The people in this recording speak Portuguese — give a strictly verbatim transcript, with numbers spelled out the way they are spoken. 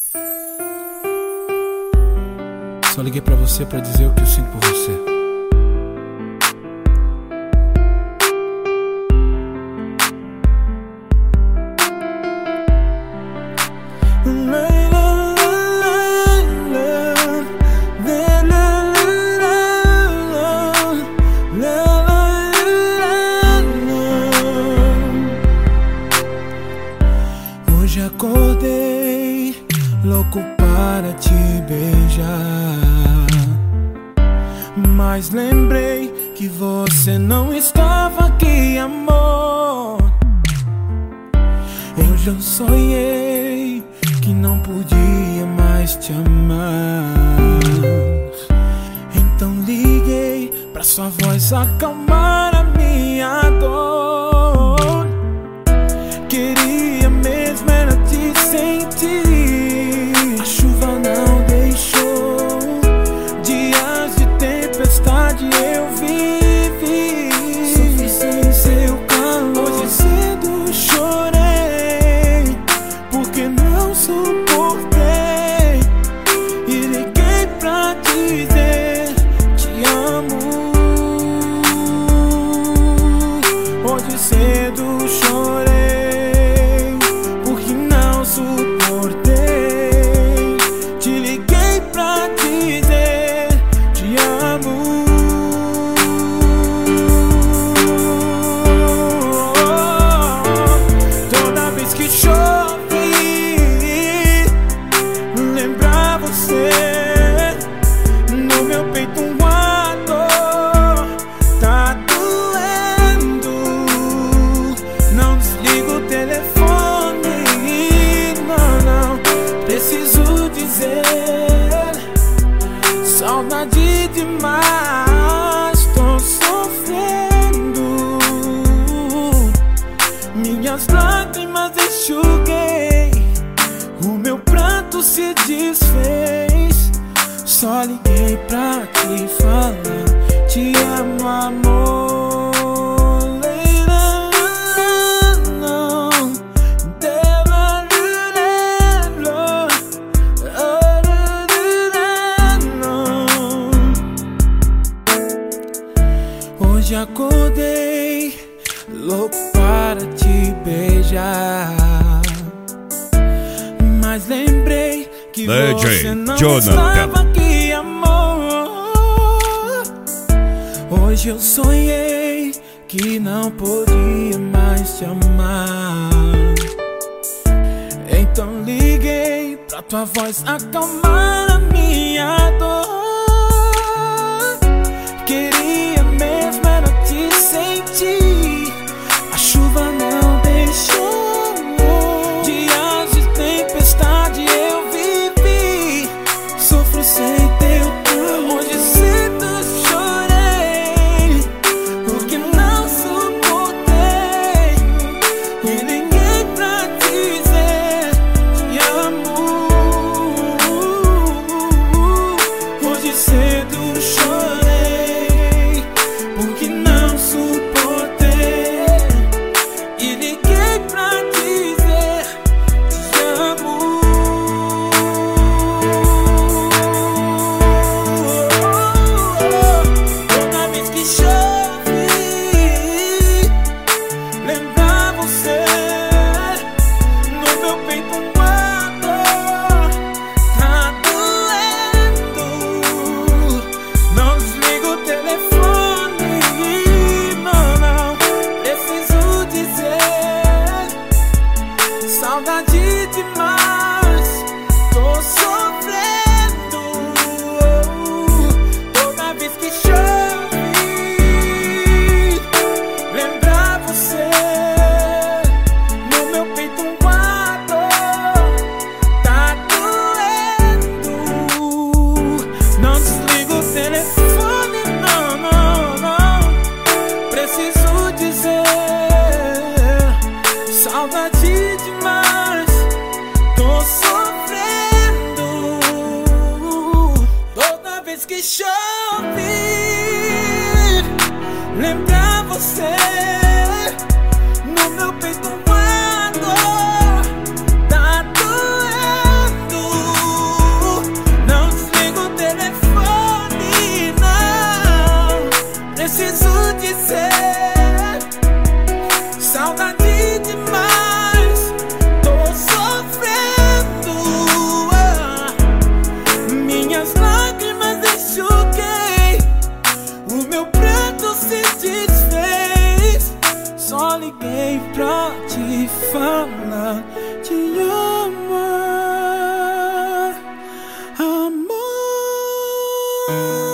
Só liguei pra você pra dizer o que eu sinto por você. Hoje acordei louco para te beijar, mas lembrei que você não estava aqui, amor. Hoje eu sonhei que não podia mais te amar, então liguei pra sua voz acalmar a minha dor. Queria mesmo era te sentir. A chuva não deixou, dias de tempestade eu vivi. Sofri sem seu calor. Hoje cedo chorei porque não suportei e liguei pra dizer te amo. Hoje cedo chorei saudade demais, tô sofrendo. Minhas lágrimas enxuguei, o meu pranto se desfez. Só liguei pra te falar, te amo, amor. Hoje acordei louco para te beijar, mas lembrei que D J você não Jonathan. estava aqui, amor. Hoje eu sonhei que não podia mais te amar, então liguei pra tua voz acalmar a minha dor. Queria mesmo era te sentir. A chuva não deixou, dias de tempestade eu vivi. Sofro sem teu calor. Hoje cedo chorei porque não suportei e liguei pra dizer te amo. Hoje cedo chorei porque não suportei e liguei pra dizer te amo. Toda vez que chove, lembrar você no meu peito, uma dor tá doendo. Não desligo o telefone, não, não, preciso dizer saudade demais, tô sofrendo. Toda vez que chove, lembrar você no meu peito, uma dor tá doendo. Não desligo o telefone, não, não, não, preciso dizer saudade demais, tô sofrendo. Toda vez que chove, lembrar você no meu peito, uma dor tá doendo. meu pranto se desfez. Só liguei pra te falar, te amo, amor.